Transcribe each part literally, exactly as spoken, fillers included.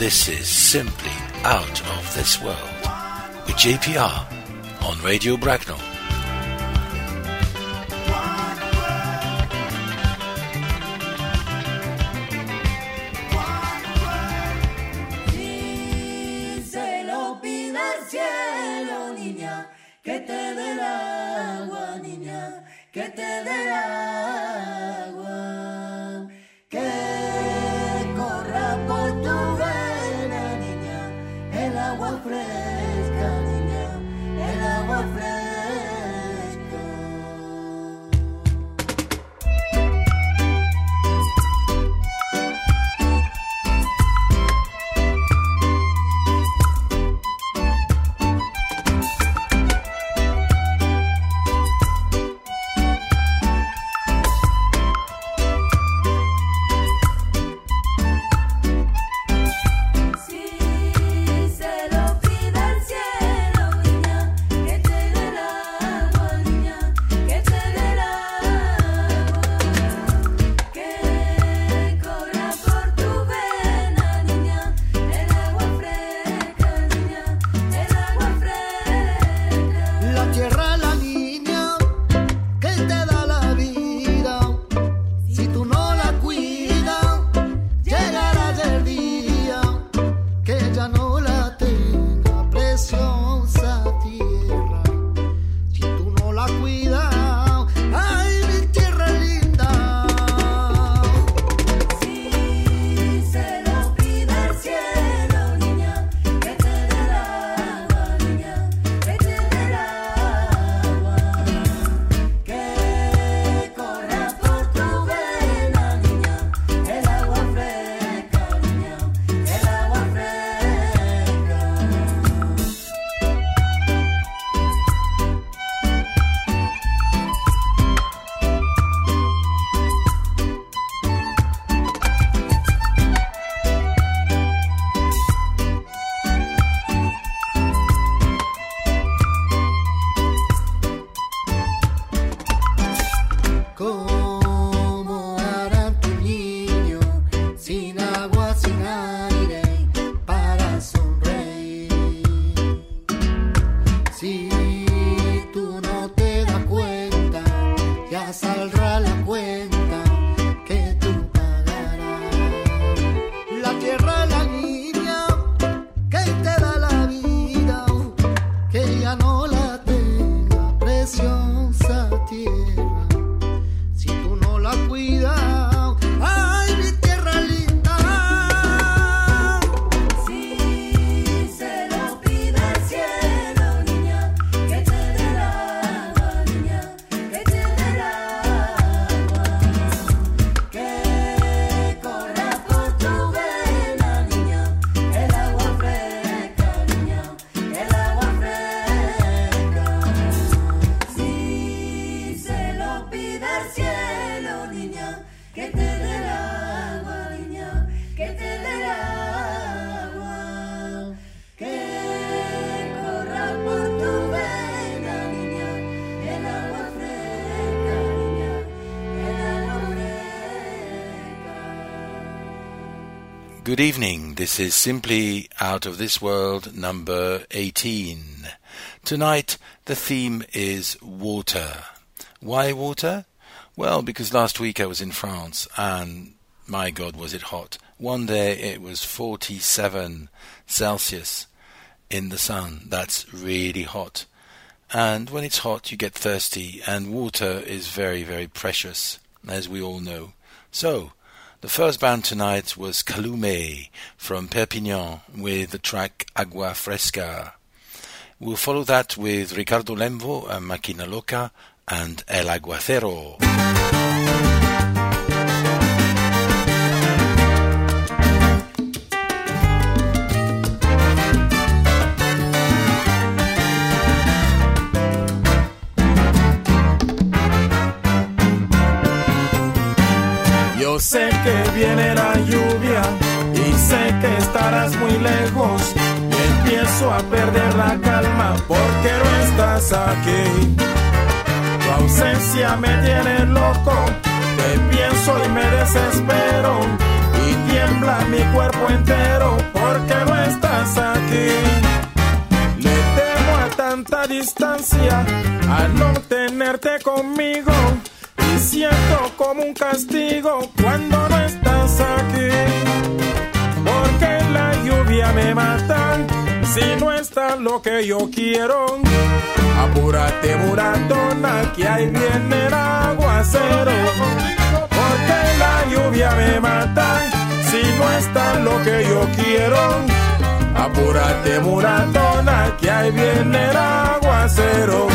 This is Simply Out of This World with J P R on Radio Bracknell. Que te dé el agua, niña, que te dé el agua, que corra por tu vena, niña, el agua fresca, niña, el agua fresca. Good evening, this is Simply Out of This World number eighteen. Tonight the theme is water. Why water? Well, because last week I was in France and my God was it hot. One day it was forty-seven Celsius in the sun. That's really hot. And when it's hot you get thirsty, and water is very, very precious, as we all know. So, the first band tonight was Calumet from Perpignan with the track Agua Fresca. We'll follow that with Ricardo Lemvo and Máquina Loca and El Aguacero. Yo sé que viene la lluvia y sé que estarás muy lejos. Y empiezo a perder la calma porque no estás aquí. Tu ausencia me tiene loco, te pienso y me desespero. Y tiembla mi cuerpo entero porque no estás aquí. Le temo a tanta distancia al no tenerte conmigo y siento como un castigo cuando no estás aquí. Porque la lluvia me mata si no está lo que yo quiero. Apúrate, muratona, que ahí viene el aguacero. Porque la lluvia me mata si no está lo que yo quiero. Apúrate, muratona, que ahí viene el aguacero.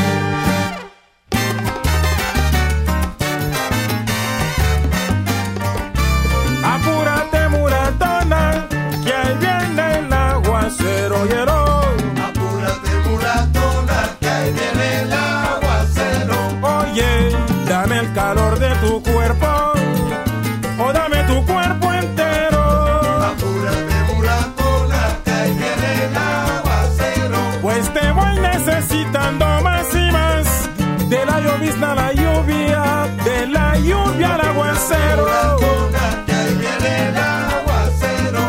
Apúrate, muratona, que ahí viene el aguacero. Apúrate, muratona, que ahí viene el aguacero. Oye, dame el calor de tu cuerpo o dame tu cuerpo entero. Apúrate, muratona, que ahí viene el aguacero. Pues te voy necesitando más y más. De la llovizna a la lluvia, de la lluvia al aguacero. Muratona, que ahí viene el aguacero.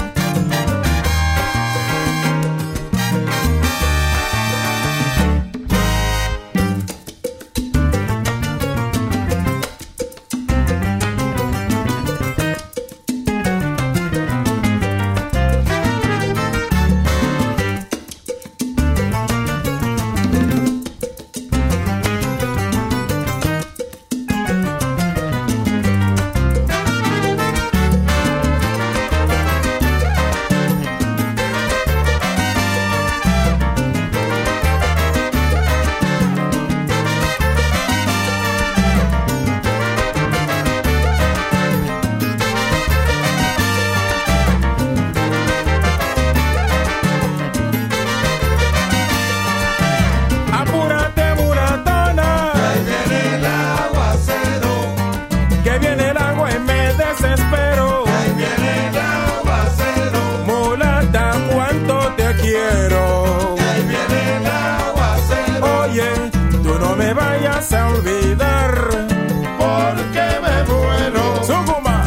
Apúrate, muratona, Que ahí viene el aguacero. que viene el agua y me desespero. Que ahí viene el aguacero. Mulata, cuánto te quiero. Que ahí viene el aguacero. Oye, tú no me vayas a olvidar, porque me muero. ¡Suguma!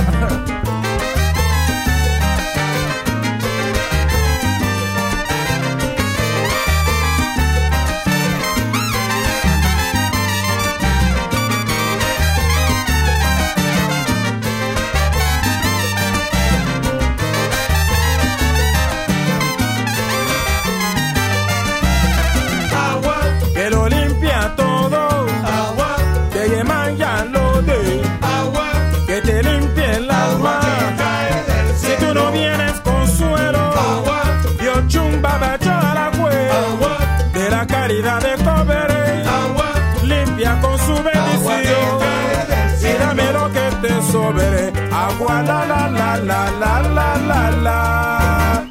Agua, Que lo limpia todo, agua, que yeman ya lo de, agua. que te limpie el alma. Que cae del Si tú cielo. no vienes consuelo, Agua, yo chumba bacha la cue, agua, de la caridad de cobre, agua. limpia con su bendición. Y dame lo que te sobre, agua la la la la la la la la.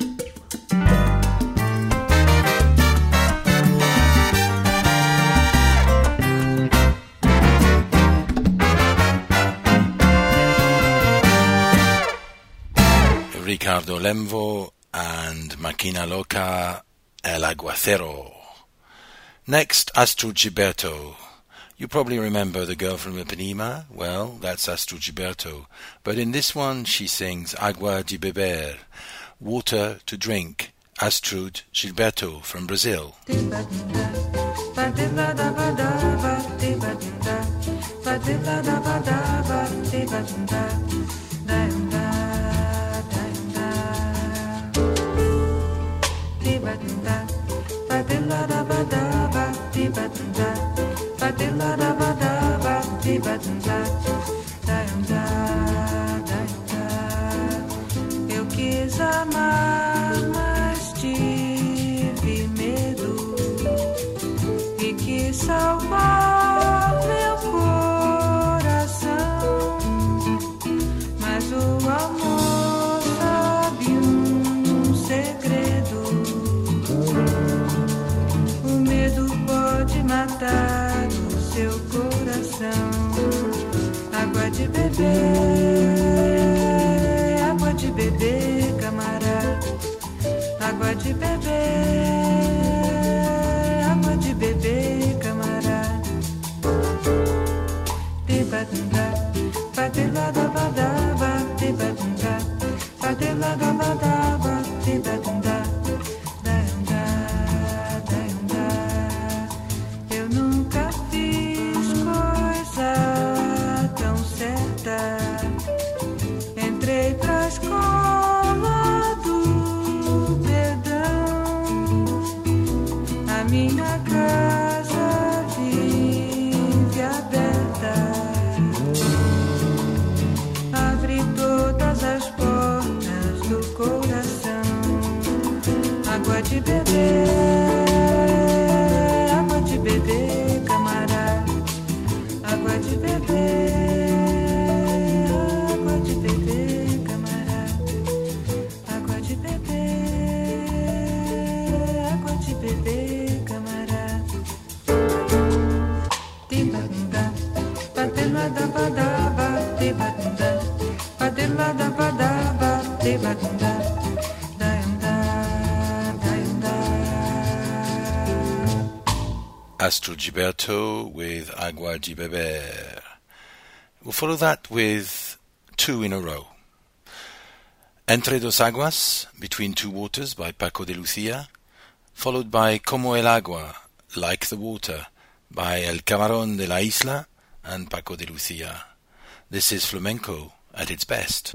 Ricardo Lemvo and Máquina Loca, El Aguacero. Next, Astrud Gilberto. You probably remember the girl from Ipanema. Well, that's Astrud Gilberto. But in this one, she sings Agua de beber, water to drink. Astrud Gilberto from Brazil. Eu quis amar, mas tive medo e quis salvar meu coração, mas o amor sabe um segredo. O medo pode matar o seu coração. Água de beber, água de beber, camarada. Água de beber, água de beber, camarada. Te batunda, bate lá da badaba, te batunda, A minha casa vive aberta, abre todas as portas do coração. Água de beber, água de beber, camarada. Água de beber, água de beber, camarada. Água de beber, água de beber, camarada. Tibadunda, patelada badaba, tibadunda, patelada badaba, tibadunda. Astrud Gilberto with Agua de Beber. We'll follow that with two in a row. Entre dos Aguas, Between Two Waters by Paco de Lucia, followed by Como el Agua, Like the Water by El Camarón de la Isla and Paco de Lucia. This is flamenco at its best.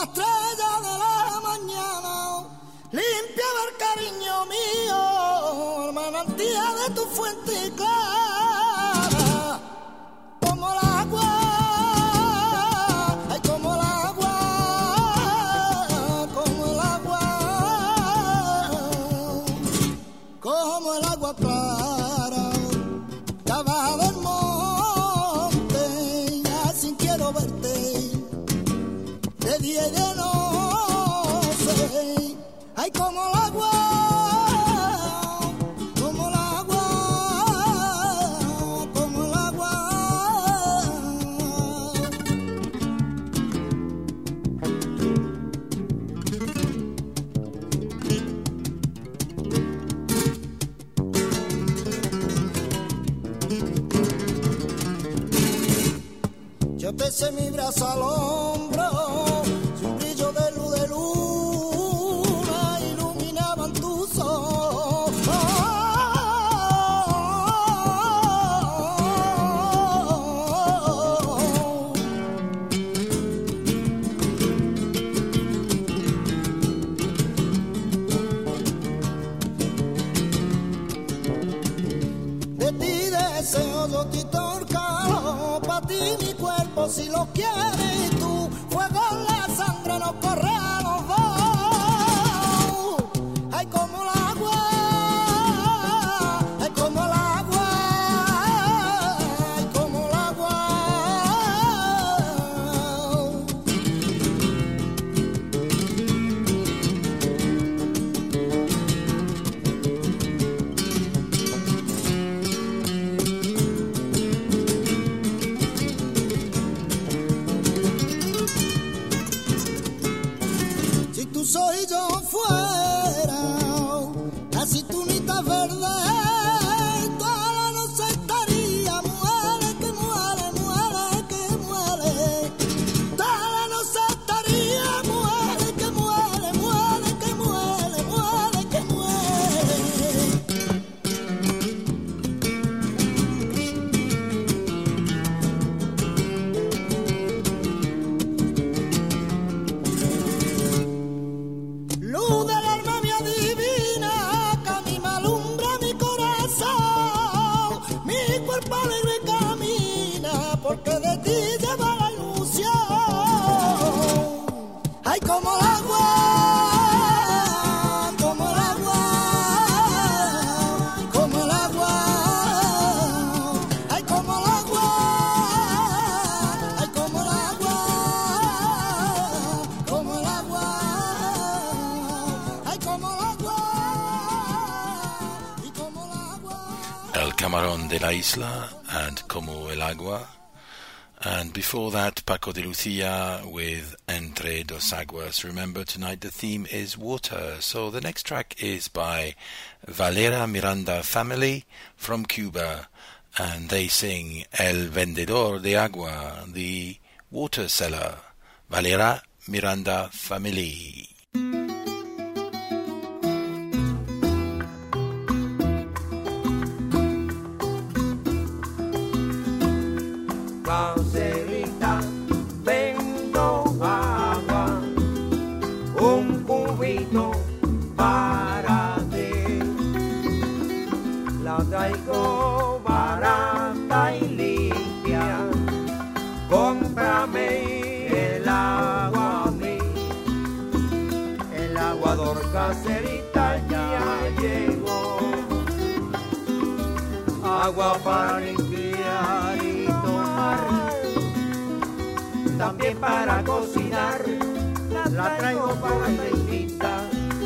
estrella de la mañana, limpia el cariño mío, el manantial de tu fuente clara, como el agua, ay, como el agua, como el agua, como el agua clara, que abajo del monte, así quiero verte, de día y de noche, ay, como el agua, como el agua, como el agua. Yo te eché mi brazo al hombro, un brillo de luz de luna iluminaban tus ojos. De ti deseo yo te torcalo, pa' ti mi cuerpo si lo quieres tú, fuego en la sangre nos corre a los dos, ay, como el agua, ay, como el agua, ay, como el agua. Si tú soy yo fuera, así tú ni estás verde, toda la noche estaría, muere que muere, muere que muere, toda la noche estaría, muere que muere, muere que muere, muere que muere. Luz del alma mía divina, que a mí me alumbra mi corazón, mi cuerpo alegre camina, porque de ti lleva la ilusión. Ay, como el agua, como el agua, como el agua, ay, como el agua, ay, como el agua, como el agua, ay, como el agua, y como el agua. El Camarón de la Isla and Como el Agua. And before that, Paco de Lucia with Entre dos Aguas. Remember, tonight the theme is water. So the next track is by Valera Miranda Family from Cuba. And they sing El Vendedor de Agua, the water seller. Valera Miranda Family. Caserita, vendo agua, un cubito para ti. La traigo barata y limpia, cómprame el agua a mí. El aguador Caserita ya llegó, agua para limpiar y tomar, también para cocinar, la traigo para la islita.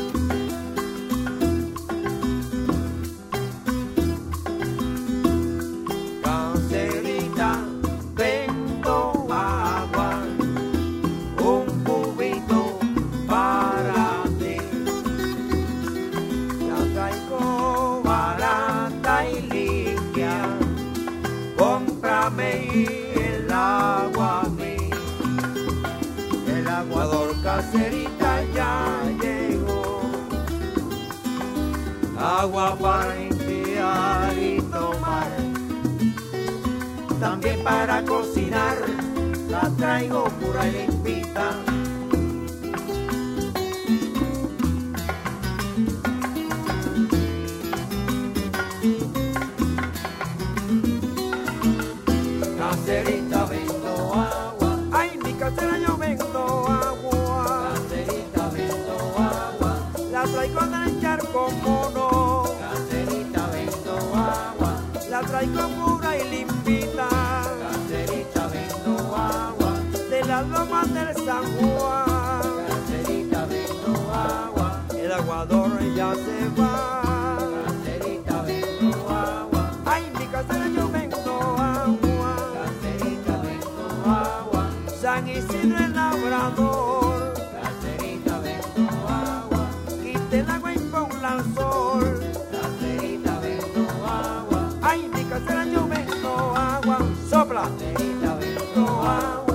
Caserita, vendo agua, un cubito para ti. La traigo barata y limpia, cómprame el agua a mí. El aguador Caserita ya llegó, agua para limpiar y tomar, también para cocinar, la traigo pura y limpita. Caserita vendo agua. Ay, mi casera yo vendo agua. Caserita vendo agua. La traigo del charco mono. Caserita vendo agua. La traigo pura y limpita. Caserita vendo agua. De las lomas del San Juan. Caserita vendo agua. El aguador ya se va. Caserita vendo agua. Ay, mi casera yo vendo agua. Caserita vendo agua. San Isidro el labrador. Caserita vendo agua. Quite el agua y ponla al sol. Caserita vendo agua. Ay, mi casera yo vendo agua. Sopla. Caserita vendo Vendo agua. agua.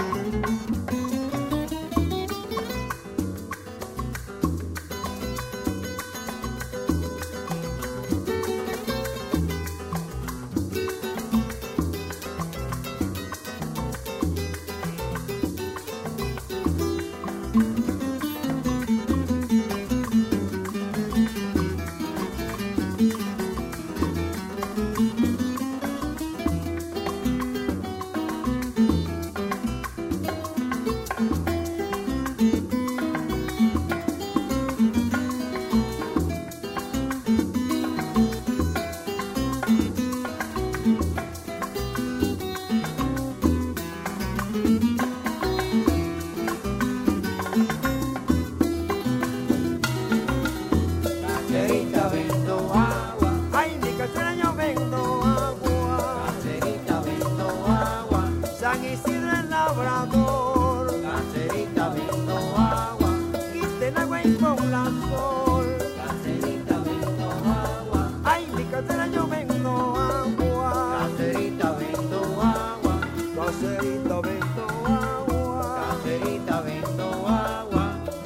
Caserita vendo agua. Ay, mi casera yo vendo agua. Caserita vendo agua. San Isidro el labrador. Caserita vendo agua. Quite el agua y ponla al sol. Caserita vendo agua. Ay, mi casera yo vendo agua. Caserita vendo agua. Caserita vendo agua. Caserita vendo agua.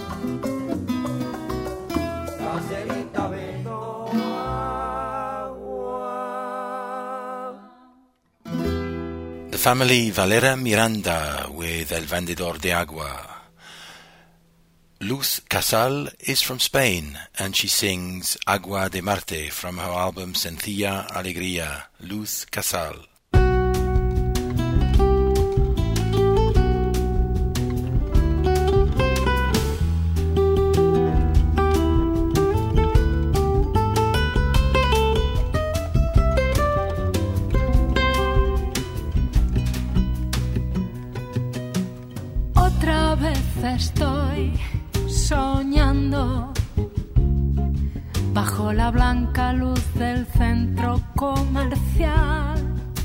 Caserita vendo agua. The family Valera Miranda with El Vendedor de Agua. Luz Casal is from Spain and she sings Agua de Marte from her album Sencilla Alegría. Luz Casal. Otra vez estoy soñando bajo la blanca luz del centro comercial.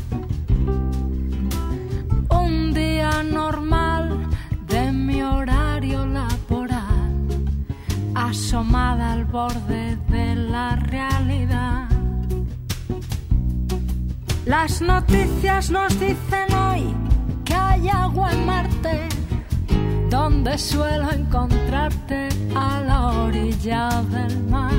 Un día normal de mi horario laboral, asomada al borde de la realidad. Las noticias nos dicen hoy que hay agua en Marte, donde suelo encontrarte a la orilla del mar.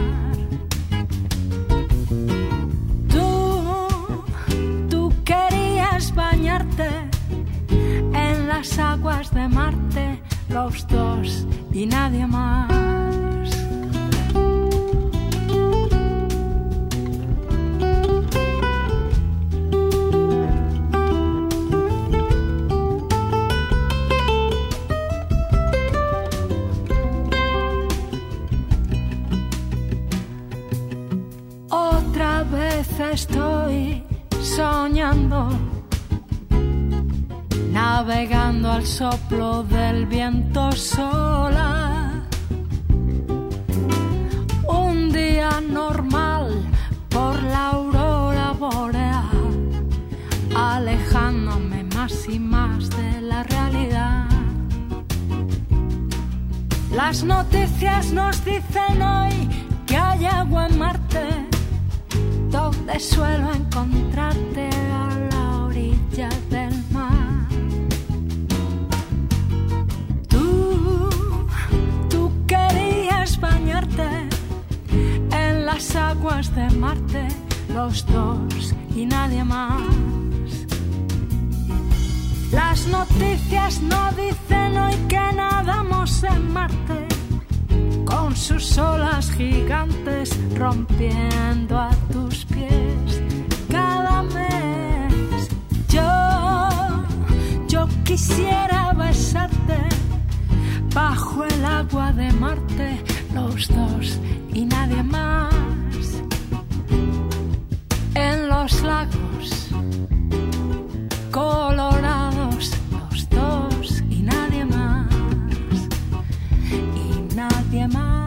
Tú, tú querías bañarte en las aguas de Marte, los dos y nadie más. Otra vez estoy soñando, navegando al soplo del viento sola. Un día normal por la aurora boreal, alejándome más y más de la realidad. Las noticias nos dicen hoy que hay agua en Marte, donde suelo encontrarte a la orilla del mar. Tú, tú querías bañarte en las aguas de Marte, los dos y nadie más. Las noticias no dicen hoy que nadamos en Marte, con sus olas gigantes rompiendo a tus pies. Cada mes yo quisiera besarte bajo el agua de Marte, los dos y nadie más. En los lagos colorados, los dos y nadie más. Y nadie más.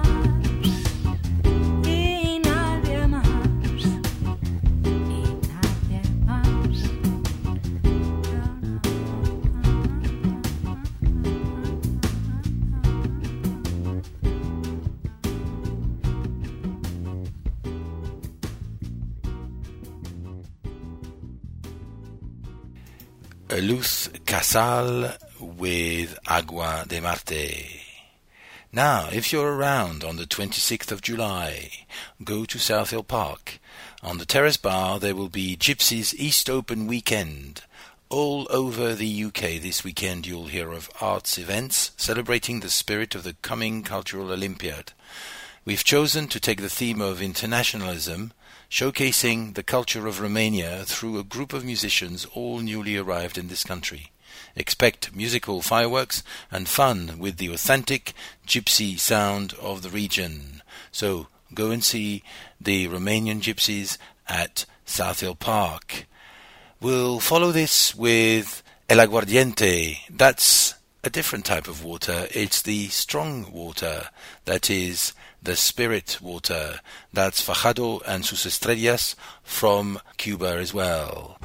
Luz Casal with Agua de Marte. Now, if you're around on the twenty-sixth of July, go to South Hill Park. On the Terrace Bar there will be Gypsy's East Open Weekend. All over the U K this weekend you'll hear of arts events celebrating the spirit of the coming Cultural Olympiad. We've chosen to take the theme of internationalism, showcasing the culture of Romania through a group of musicians all newly arrived in this country. Expect musical fireworks and fun with the authentic gypsy sound of the region. So go and see the Romanian gypsies at South Hill Park. We'll follow this with El Aguardiente. That's a different type of water. It's the strong water, that is the spirit water. That's Fajardo and sus estrellas from Cuba as well.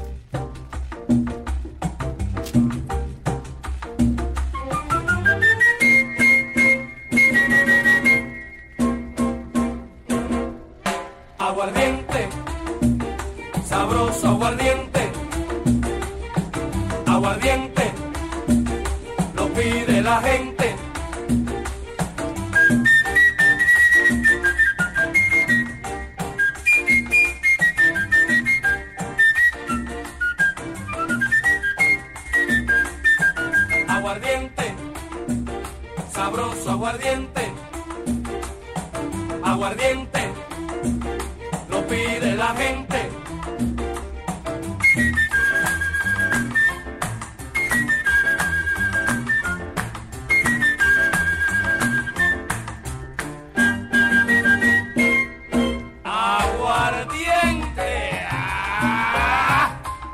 Aguardiente, sabroso aguardiente, aguardiente, lo pide la gente. Aguardiente, sabroso aguardiente, aguardiente, lo pide la gente. Aguardiente. ¡Ah!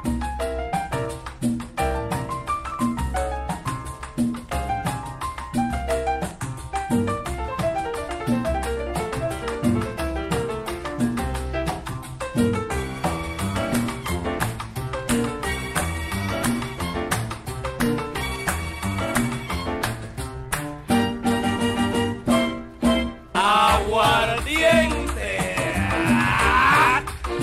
Aguardiente. ¡Ah!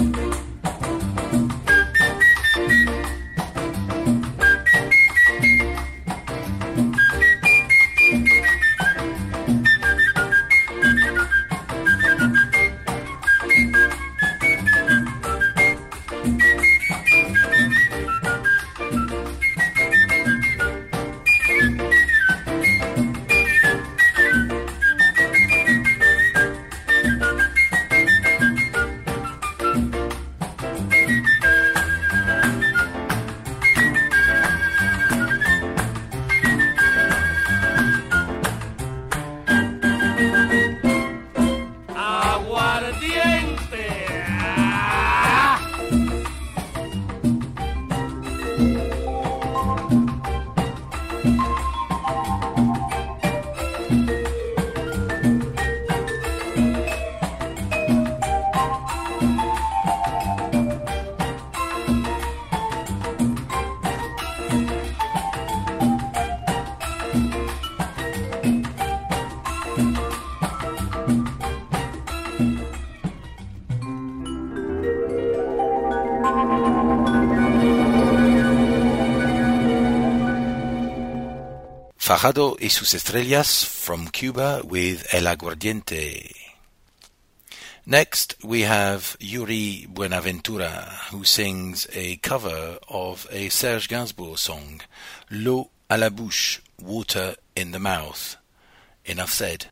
Aguardiente. ¡Ah! Fajardo y sus estrellas from Cuba with El Aguardiente. Next we have Yuri Buenaventura, who sings a cover of a Serge Gainsbourg song, L'eau à la bouche, water in the mouth. Enough said.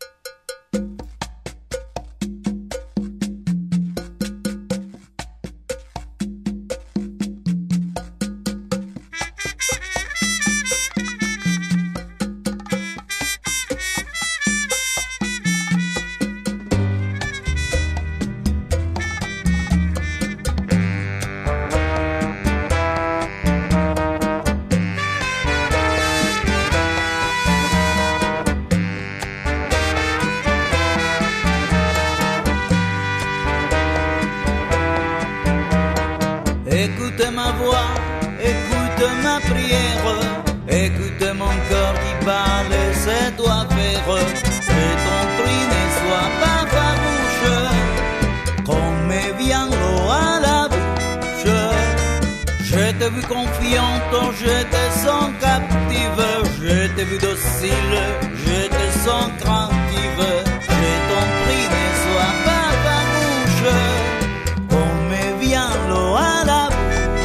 la prière. Écoute mon cœur qui parle, c'est toi faire. Je t'en prie, ne sois pas farouche. Comme me vient l'eau à la bouche. Je t'ai vu confiante, je te sens captive. Je t'ai vu docile, je te sens craintive. Je t'en prie, ne sois pas farouche. Comme me vient l'eau à la bouche.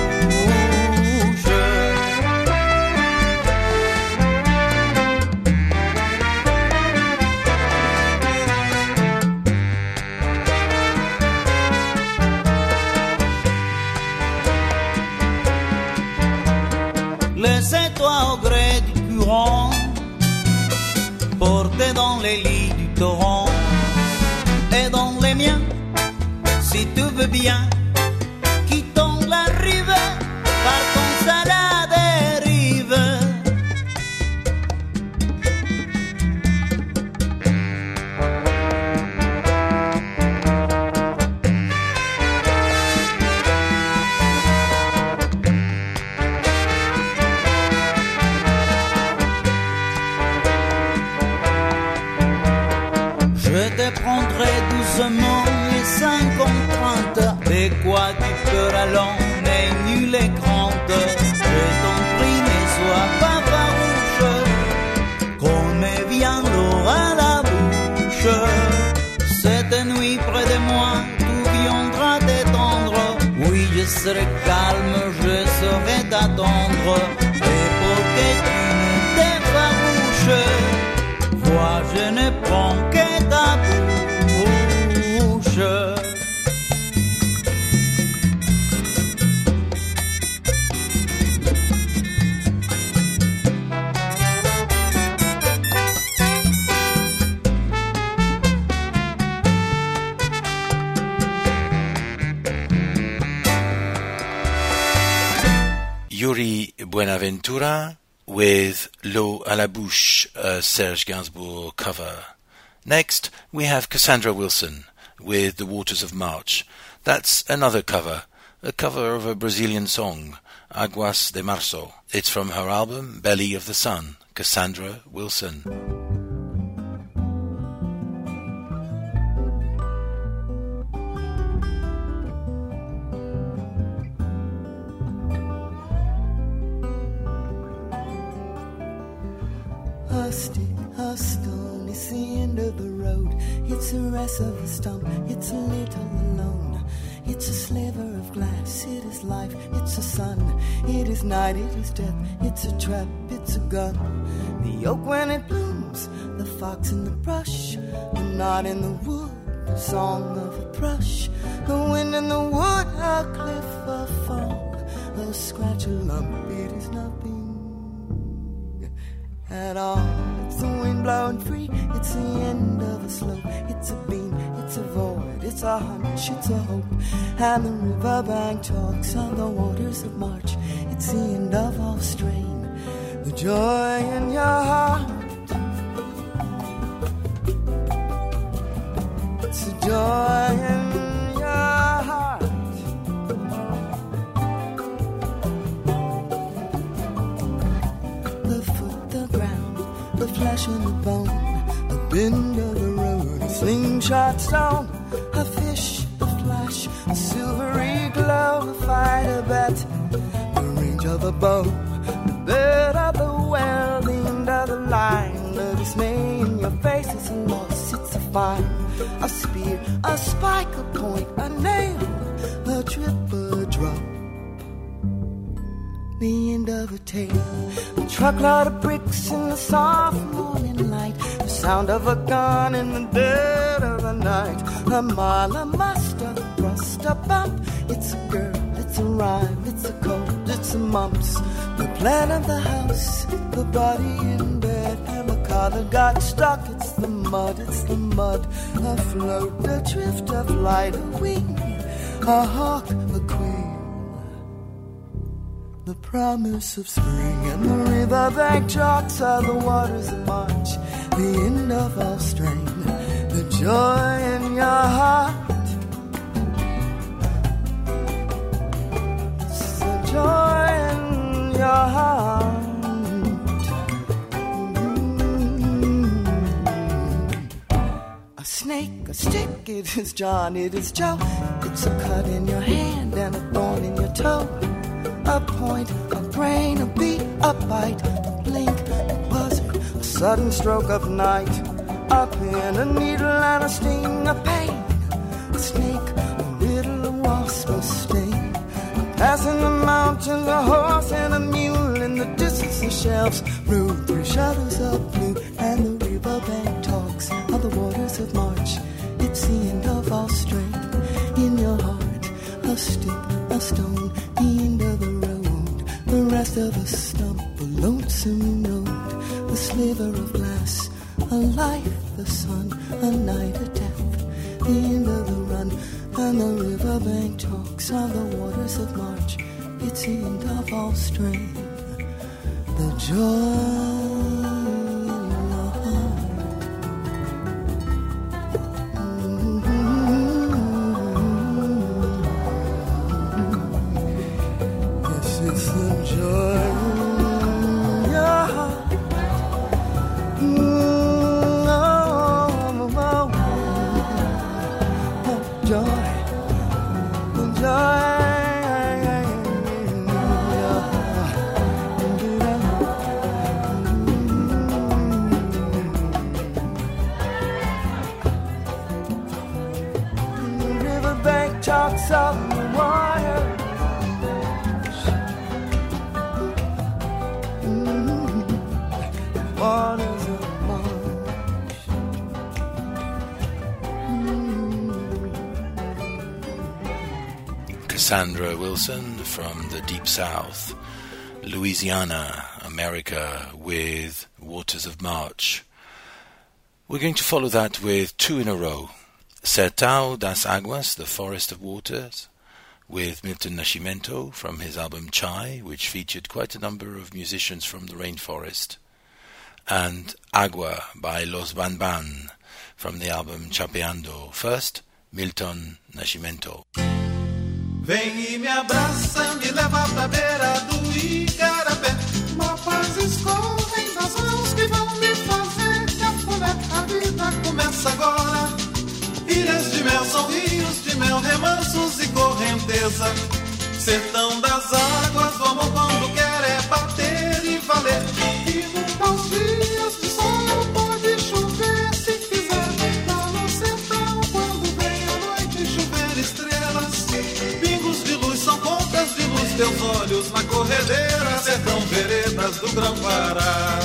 Laissez-toi au gré du courant, porté dans les lits du torrent et dans les miens, si tu veux bien, quittons la rive, partons à la dérive. Je te prendrai doucement et sans contrainte. De quoi tu feras long et nul et grande. Je t'en prie, ne sois pas farouche. Comme me vient l'eau à la bouche. Cette nuit près de moi, tout viendra t'étendre. Oui, je serai calme, je saurai t'attendre. Et pour que tu ne t'effarouches, vois, je ne prends que ta bouche. Yuri Buenaventura with L'eau à la bouche, a Serge Gainsbourg cover. Next, we have Cassandra Wilson with The Waters of March. That's another cover, a cover of a Brazilian song, Aguas de Março. It's from her album Belly of the Sun, Cassandra Wilson. A stick, a stone, it's the end of the road. It's a rest of a stump, it's a little alone. It's a sliver of glass, it is life, it's a sun. It is night, it is death, it's a trap, it's a gun. The oak when it blooms, the fox in the brush. The knot in the wood, the song of a thrush. The wind in the wood, a cliff, a fall. A scratch, a lump, it is nothing at all. It's the wind blowing free, it's the end of a slope. It's a beam, it's a void, it's a hunch, it's a hope. And the riverbank talks on the waters of March. It's the end of all strain, the joy in your heart. It's the joy in your heart. The foot, the ground, the flesh and the bone, the bend of the road, a slingshot stone, a fish, a flash, a silvery glow, a fighter bet, the range of a bow, the bed of the well, the end of the line, the dismay in your face, it's a loss, it's a fine, a spear, a spike, a point, a nail, a trip, a drop. The end of a tale, a truckload of bricks in the soft morning light, the sound of a gun in the dead of the night, a mile, a muster, a thrust, a bump. It's a girl, it's a rhyme, it's a cold, it's a mumps. The plan of the house, the body in bed, and the car that got stuck. It's the mud, it's the mud, a float, a drift, a flight, a wing, a hawk, a queen. The promise of spring and the riverbank chalks are the waters of March. The end of all strain, the joy in your heart. It's the joy in your heart. snake, a stick, it is John, it is Joe. It's a cut in your hand and a thorn in your toe. A point, a grain, a beat, a bite, a blink, a buzzard, a sudden stroke of night. A pin, a needle and a sting, a pain, a snake, a riddle, a wasp, a sting. A pass in the mountains, a horse and a mule. In the distance, the shelves rule three shadows of blue. And the riverbank talks of the waters of March. It's the end of all strength in your heart. A stick, a stone, the end of the road. The rest of a stump, a lonesome note. A sliver of glass, a life, the sun, a night, a death. The end of the run, and the riverbank talks of the waters of March. It's the end of all strength. The joy. Cassandra Wilson from the Deep South, Louisiana, America, with Waters of March. We're going to follow that with two in a row. Sertão das Águas, the Forest of Waters, with Milton Nascimento from his album Chai, which featured quite a number of musicians from the rainforest, and Agua by Los Ban Ban from the album Chapeando. First, Milton Nascimento. Vem e me abraça, me leva pra beira do Igarapé. Mapas escorrem das mãos que vão me fazer cafuné. A vida começa agora. Ilhas de mel são rios de mel, remansos e correnteza. Sertão das águas, o amor quando quer é bater e valer. E nunca os dias de sol pode chover se quiser. Lá no sertão, quando vem a noite, chover estrelas. Pingos de luz são pontas de luz, teus olhos na corredeira. Sertão, veredas do Grão-Pará.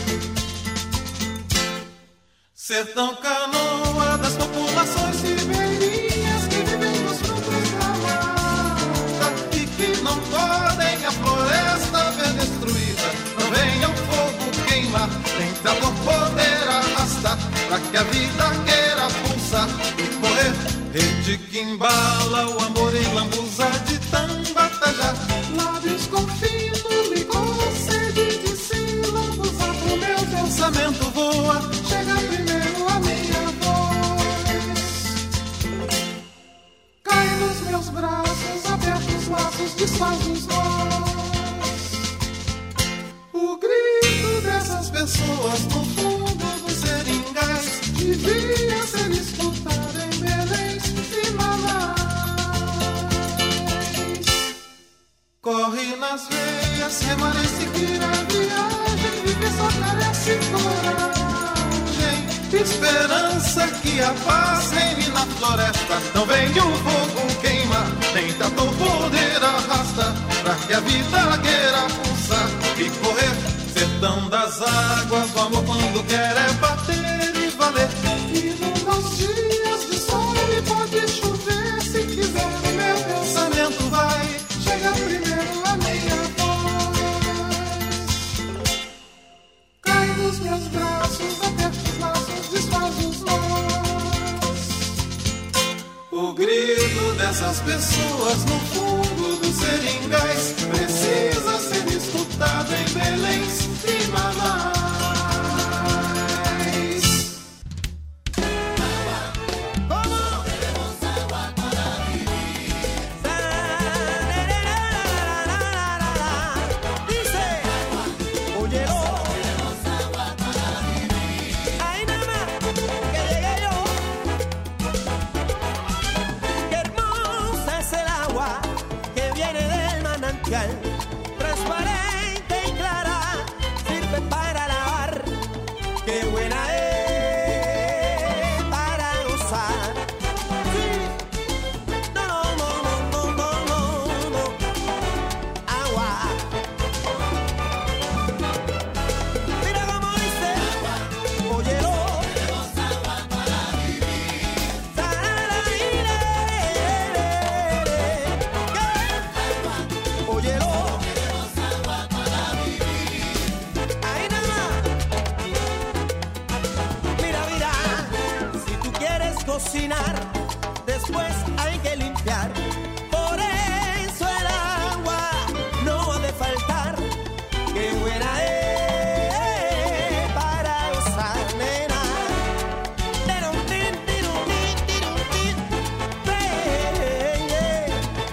Sertão, canoa das populações ribeirinhas que vivem nos frutos da mata e que não podem a floresta ver destruída. Não venha o fogo queimar, nem trator poder arrastar, pra que a vida queira pulsar e correr. Rede que embala o amor em lambuza de Tambatajá. Lábios com fino licor, sede de sílabos, o meu pensamento voa. Chega primeiro a minha voz. Cai nos meus braços, abertos laços, desfaz os nós. O grito dessas pessoas no fundo dos seringais devia ser escutado em Belém e Manaus. Corre nas veias, remar e seguir a viagem, viver só carece coragem. Esperança que a paz reine na floresta. Não vem o fogo queimar, nem trator poder arrastar, pra que a vida queira pulsar e correr. Sertão das águas, o amor quando quer é bater e valer. E nos dias de sol ele pode chover se quiser. O meu pensamento vai chegar primeiro a minha voz. Cai nos meus braços, aperta os laços, desfaz os nós. O grito dessas pessoas no fundo dos seringais precisa ser escutado em Belém e Manaus. Ahí nada más, que llegué yo. cocinar, después hay que limpiar. Por eso el agua no ha de faltar. Qué buena es para usar, nena. Tirum, tin, tirum, tin, tirum, tin. Hey, hey.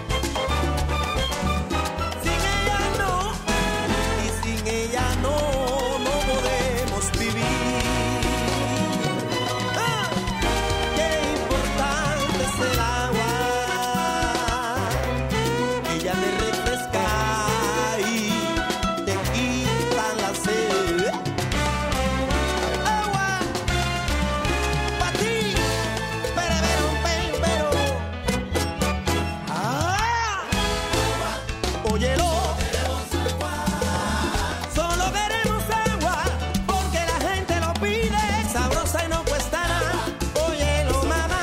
Sin ella no, y sin ella no, no podemos vivir. Ah, qué importante es el agua. Ella te refresca y te quita la sed. Agua, pa' ti, pero, pero, pero, pero. Ah, óyelo. Solo queremos agua, porque la gente lo pide. Sabrosa y no cuesta nada. Óyelo, mamá.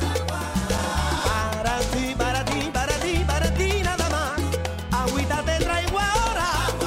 Para ti, para ti, para ti, para ti nada más. Agüita te traigo ahora.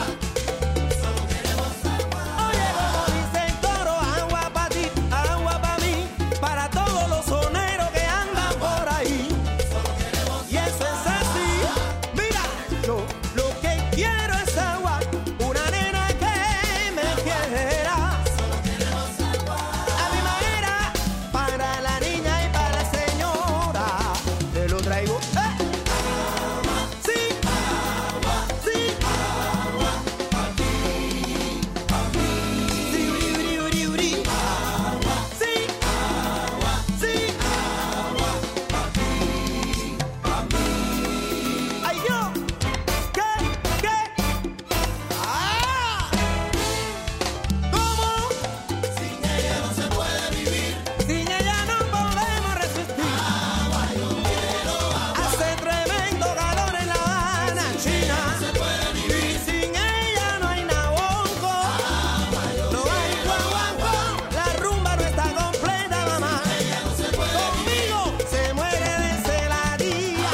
Oye, como dice el coro, agua pa' ti, agua pa' mí, para todos los soneros que andan por ahí. Y eso es así. Mira, yo lo que quiero es agua, una nena que me quiera. A mi manera, para la niña y para la señora, te lo traigo. ¡Eh! Sí, sí, sí, uri, uri, uri, uri. Sí, sí, ay, yo, ¿qué, qué? ¡Ah! ¿Cómo? Sin ella no se puede vivir. Sin ella no podemos resistir. Hace tremendo calor en La Habana, China. Y sin ella no hay nabonco. No hay guaguancó. La rumba no está completa, mamá. Conmigo se muere de celadilla.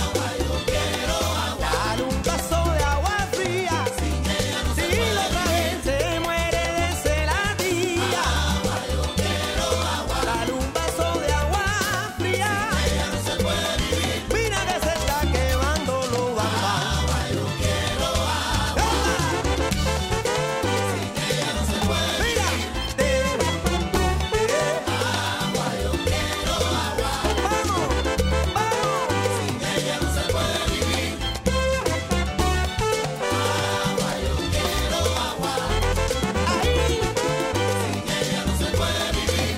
Dale un vaso de agua fría. Si lo traes se muere de celadilla. Dale un vaso de agua fría. Mira que se está quemando lo bamba. Mira, te vamos, vamos. Sin ella no se puede vivir. Agua, yo quiero agua. Ahí. Sin ella no se puede vivir.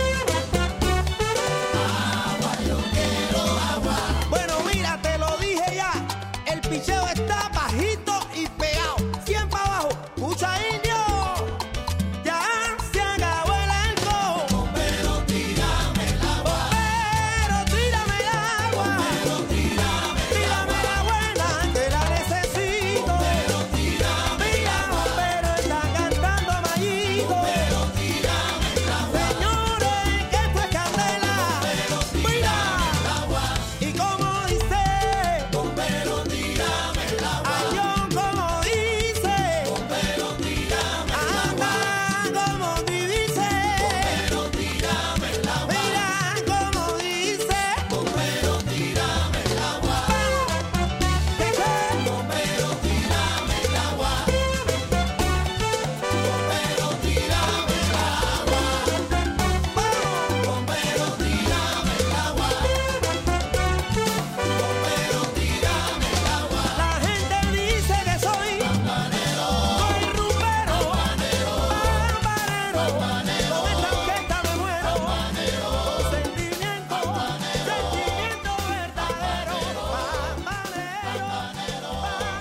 Agua, yo quiero agua. Bueno, mira, te lo dije ya. El picheo está bajito y pegado. cien para abajo. Escucha, indio. Ya se acabó el alcohol. Pero tírame el agua. Pero tírame el agua. Pero tírame la buena que la necesito. Pero tírame el agua. Pero está cantando Mayito. Pero tírame el agua. Señores, que esto es candela. Mira. Y como dice. Pero tírame el agua. Ay, yo como dice. Pero tírame el agua. Anda como dice. Pero tírame el agua. Mira como dice. Pero tírame el agua. ¿Qué qué? Pero tírame el agua. Pero tírame el agua. Pero tírame el agua. Pero tírame el agua. La gente dice que soy soy rumbero, bambanero, con esta orquesta me muero, sentimiento, sentimiento verdadero, bambanero, bambanero,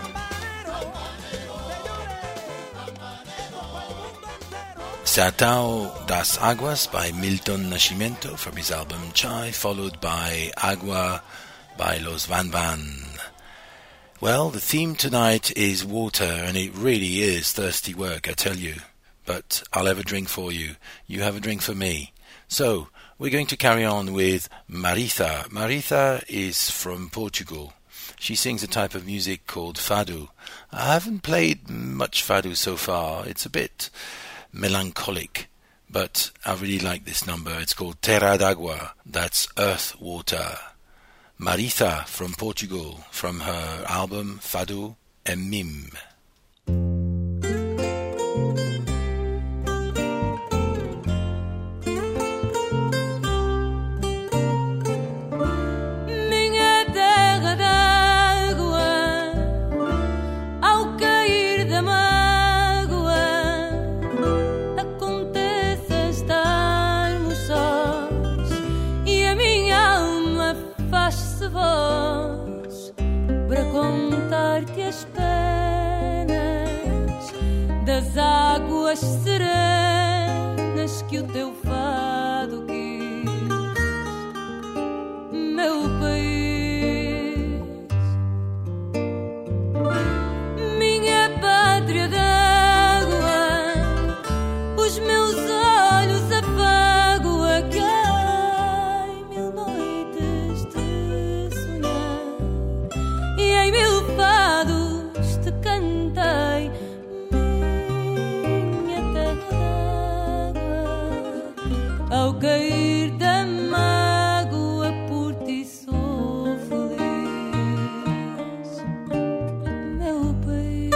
Sertão das Águas by Milton Nascimento from his album Chai, followed by Agua by Los Van Van. Well, the theme tonight is water, and it really is thirsty work, I tell you. But I'll have a drink for you. You have a drink for me. So, we're going to carry on with Maritha. Maritha is from Portugal. She sings a type of music called fado. I haven't played much fado so far. It's a bit melancholic. but I really like this number. It's called Terra d'Agua. That's Earth, Water. Maritha from Portugal, from her album Fado e Mim. Contar-te as penas das águas serenas que o teu fado quis, meu país, minha pátria d'água, os meus olhos afago a que ai mil noites te sonhar e em mil fados te cantei, minha terra d'água, ao cair da mágoa por ti sou feliz, meu país.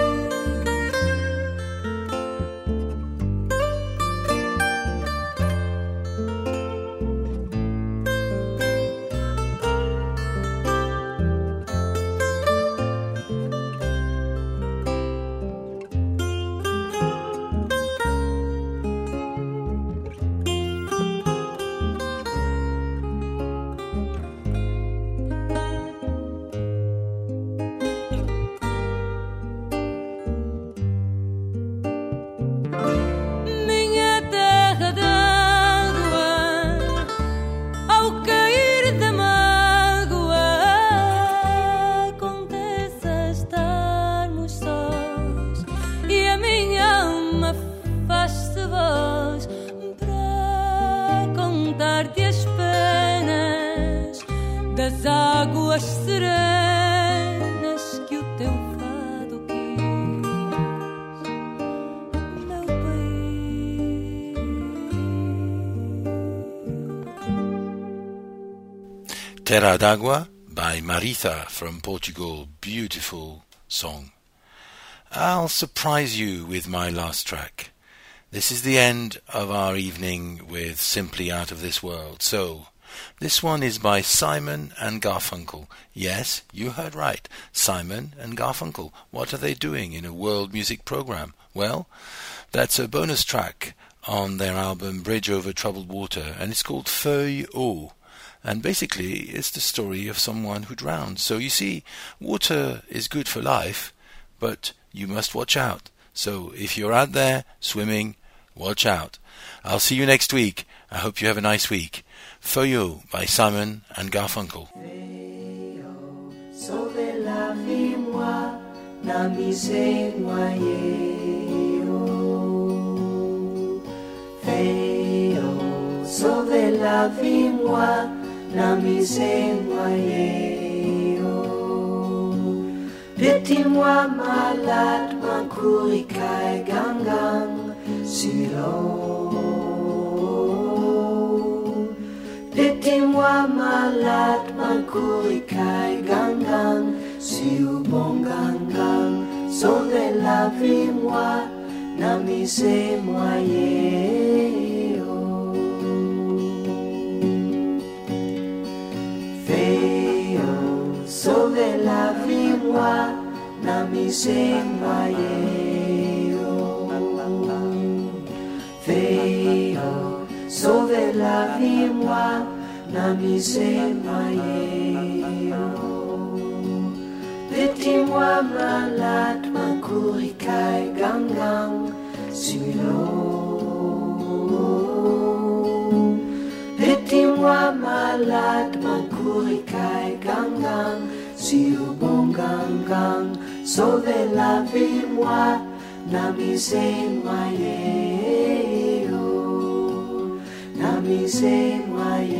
Minha terra d'água, ao cair da mágoa, acontece estarmos sós e a minha alma faz-se voz para contar-te as penas das águas serenas que o teu fado quis, meu país. Terra d'Agua by Maritha from Portugal. Beautiful song. I'll surprise you with my last track. This is the end of our evening with Simply Out of This World. So, this one is by Simon and Garfunkel. Yes, you heard right. Simon and Garfunkel. What are they doing in a world music program? Well, that's a bonus track on their album Bridge Over Troubled Water, and it's called Feuille Eau. And basically, it's the story of someone who drowned. So you see, water is good for life, but you must watch out. So if you're out there swimming, watch out. I'll see you next week. I hope you have a nice week. Feuille Eau by Simon and Garfunkel. Sauve la vie, moi, na misère noyée. Feuille, sauve la vie, moi, na misère noyée. Petit-moi malade, ma couricaille gang-gang sur l'eau. Petit-moi malade, ma couricaille gang-gang sur bon gang-gang. Sauve la vie, moi, na misère noyée. Sauve la vie, moi, na misère noyée. Feuille, sauve la vie, moi, na misère noyée. Petit-moi malade, ma couricaille gang-gang sur l'eau. Petit-moi malade, ma couricaille gang-gang sur bon gang-gang. Sauve la vie, moi, na misère noyée. Na misère noyée.